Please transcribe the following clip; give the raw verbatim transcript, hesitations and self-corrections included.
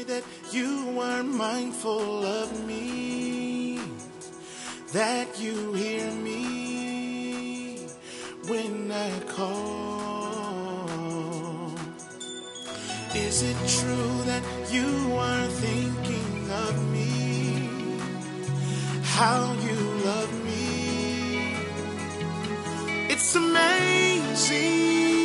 that you weren't mindful of me, that you hear me when I call. Is it true that you are thinking of me, how you love me? It's amazing